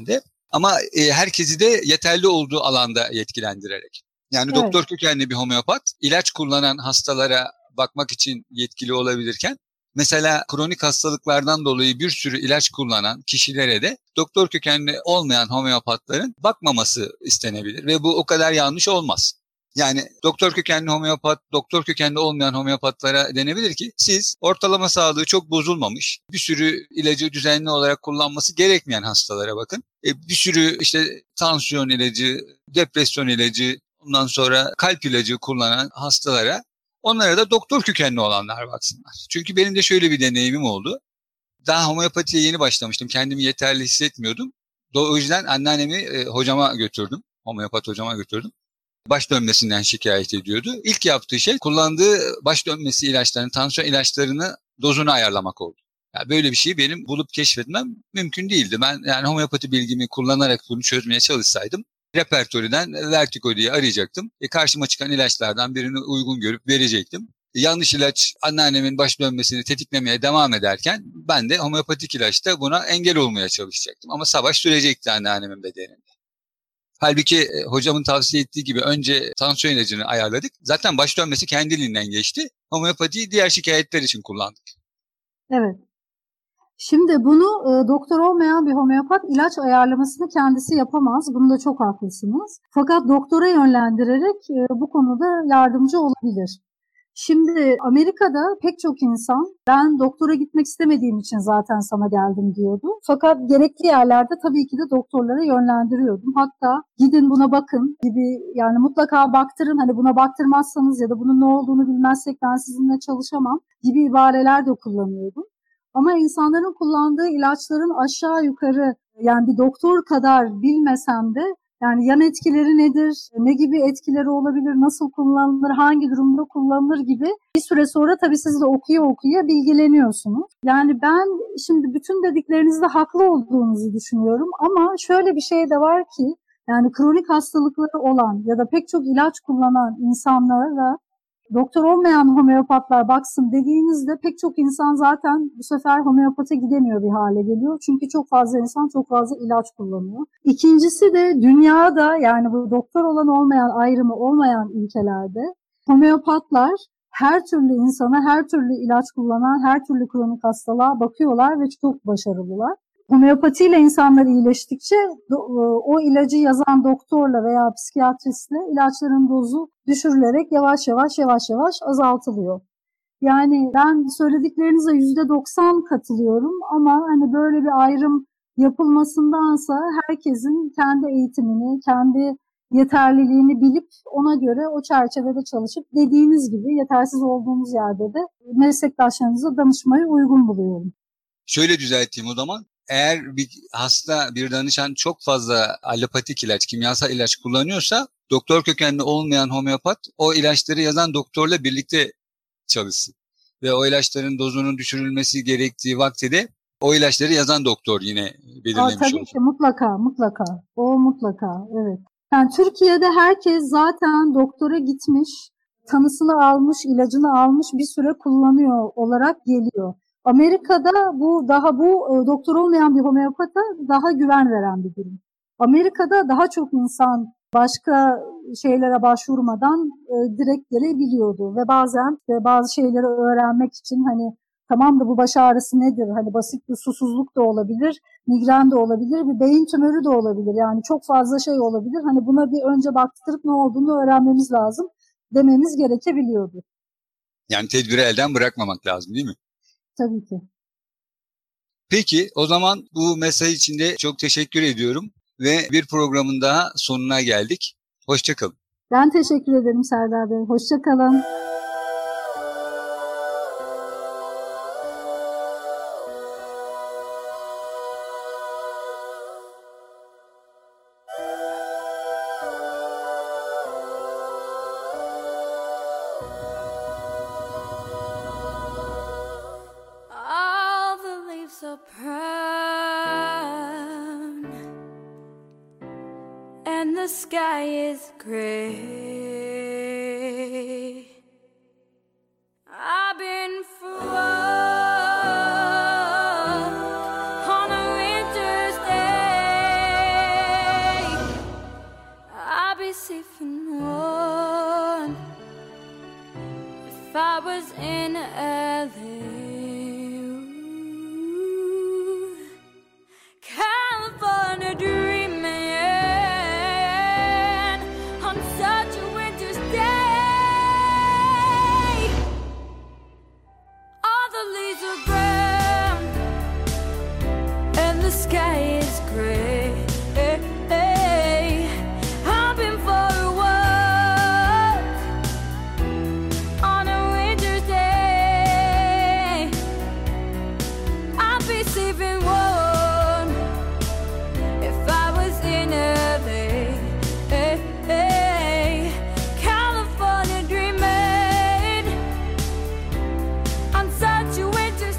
Ama e, herkesi de yeterli olduğu alanda yetkilendirerek. Yani Evet. doktor kökenli bir homeopat ilaç kullanan hastalara bakmak için yetkili olabilirken, mesela kronik hastalıklardan dolayı bir sürü ilaç kullanan kişilere de doktor kökenli olmayan homeopatların bakmaması istenebilir ve bu o kadar yanlış olmaz. Yani doktor kökenli homeopat, doktor kökenli olmayan homeopatlara denebilir ki siz ortalama sağlığı çok bozulmamış, bir sürü ilacı düzenli olarak kullanması gerekmeyen hastalara bakın. E, bir sürü işte tansiyon ilacı, depresyon ilacı, ondan sonra kalp ilacı kullanan hastalara, onlara da doktor kökenli olanlar baksınlar. Çünkü benim de şöyle bir deneyimim oldu. Daha homeopatiye yeni başlamıştım. Kendimi yeterli hissetmiyordum. O yüzden anneannemi e, hocama götürdüm. Homeopat hocama götürdüm. Baş dönmesinden şikayet ediyordu. İlk yaptığı şey kullandığı baş dönmesi ilaçlarını, tansiyon ilaçlarını dozunu ayarlamak oldu. Yani böyle bir şeyi benim bulup keşfetmem mümkün değildi. Ben yani homeopati bilgimi kullanarak bunu çözmeye çalışsaydım repertoriden Vertigo diye arayacaktım. E, karşıma çıkan ilaçlardan birini uygun görüp verecektim. E, yanlış ilaç anneannemin baş dönmesini tetiklemeye devam ederken ben de homeopatik ilaçta buna engel olmaya çalışacaktım. Ama savaş sürecekti anneannemin bedeninde. Halbuki e, hocamın tavsiye ettiği gibi önce tansiyon ilacını ayarladık. Zaten baş dönmesi kendiliğinden geçti. Homeopatiyi diğer şikayetler için kullandık. Evet. Şimdi bunu e, doktor olmayan bir homeopat ilaç ayarlamasını kendisi yapamaz. Bunda çok haklısınız. Fakat doktora yönlendirerek e, bu konuda yardımcı olabilir. Şimdi Amerika'da pek çok insan ben doktora gitmek istemediğim için zaten sana geldim diyordu. Fakat gerekli yerlerde tabii ki de doktorlara yönlendiriyordum. Hatta gidin buna bakın gibi, yani mutlaka baktırın, hani buna baktırmazsanız ya da bunun ne olduğunu bilmezsek ben sizinle çalışamam gibi ibareler de kullanıyordum. Ama insanların kullandığı ilaçların aşağı yukarı, yani bir doktor kadar bilmesem de yani yan etkileri nedir, ne gibi etkileri olabilir, nasıl kullanılır, hangi durumda kullanılır gibi bir süre sonra tabii siz de okuya okuya bilgileniyorsunuz. Yani ben şimdi bütün dediklerinizde haklı olduğunuzu düşünüyorum ama şöyle bir şey de var ki, yani kronik hastalıkları olan ya da pek çok ilaç kullanan insanlara doktor olmayan homeopatlar baksın dediğinizde pek çok insan zaten bu sefer homeopata gidemiyor bir hale geliyor. Çünkü çok fazla insan çok fazla ilaç kullanıyor. İkincisi de dünyada, yani bu doktor olan olmayan ayrımı olmayan ülkelerde homeopatlar her türlü insana, her türlü ilaç kullanan, her türlü kronik hastalığa bakıyorlar ve çok başarılılar. Homeopatiyle insanlar iyileştikçe o ilacı yazan doktorla veya psikiyatristle ilaçların dozu düşürülerek yavaş yavaş yavaş yavaş azaltılıyor. Yani ben söylediklerinize yüzde doksan katılıyorum ama hani böyle bir ayrım yapılmasındansa herkesin kendi eğitimini, kendi yeterliliğini bilip ona göre o çerçevede çalışıp dediğiniz gibi yetersiz olduğumuz yerde de meslektaşlarınıza danışmayı uygun buluyorum. Şöyle düzelteyim o zaman. Eğer bir hasta, bir danışan çok fazla alopatik ilaç, kimyasal ilaç kullanıyorsa doktor kökenli olmayan homeopat o ilaçları yazan doktorla birlikte çalışsın. Ve o ilaçların dozunun düşürülmesi gerektiği vakti de o ilaçları yazan doktor yine belirlemiş Aa, tabii olsun. ki mutlaka mutlaka. O mutlaka, evet. Yani Türkiye'de herkes zaten doktora gitmiş, tanısını almış, ilacını almış, bir süre kullanıyor olarak geliyor. Amerika'da bu daha bu e, doktor olmayan bir homeopata daha güven veren bir durum. Amerika'da daha çok insan başka şeylere başvurmadan e, direkt gelebiliyordu ve bazen e, bazı şeyleri öğrenmek için hani tamam da bu baş ağrısı nedir? Hani basit bir susuzluk da olabilir, migren de olabilir, bir beyin tümörü de olabilir. Yani çok fazla şey olabilir. Hani buna bir önce baktırıp ne olduğunu öğrenmemiz lazım dememiz gerekebiliyordu. Yani tedbiri elden bırakmamak lazım, değil mi? Tabii ki. Peki o zaman bu mesaj için de çok teşekkür ediyorum ve bir programın daha sonuna geldik. Hoşça kalın. Ben teşekkür ederim Serdar Bey. Hoşça kalın. All the leaves are brown and the sky is gray. I've been frog on a winter's day. was in L A, California dreaming on such a winter's day. All the leaves are brown and the sky is gray. I've been for a walk on a winter's day. I'd be safe and warm if I was in L A. California dreaming on such a winter's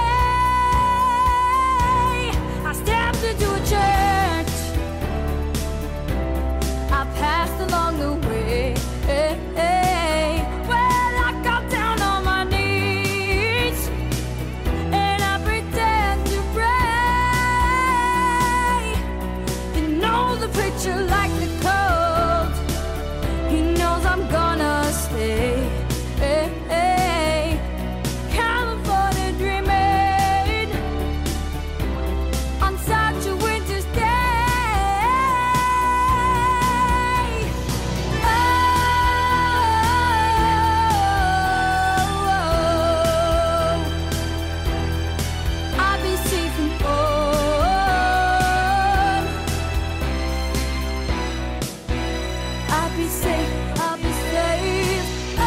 day. I stepped into a church I passed along the way. Well, I got down on my knees and I pretend to pray. You know the preacher like the cold, he knows I'm gonna stay. California dreaming on such a winter's day. Oh, I'll be safe and warm. I'll be safe, I'll be safe. Oh,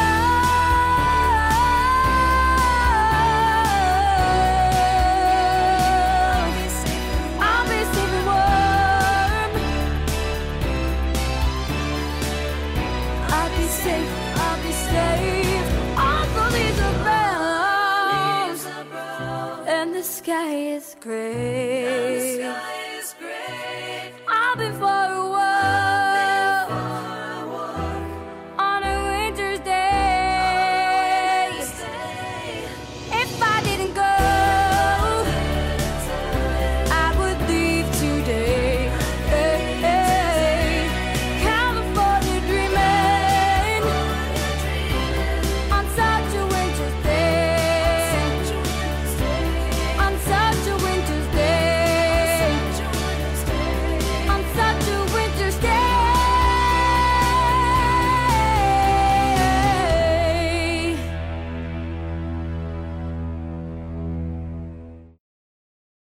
I'll be safe and warm. I'll be safe, I'll be safe. All the leaves are brown and the sky is gray.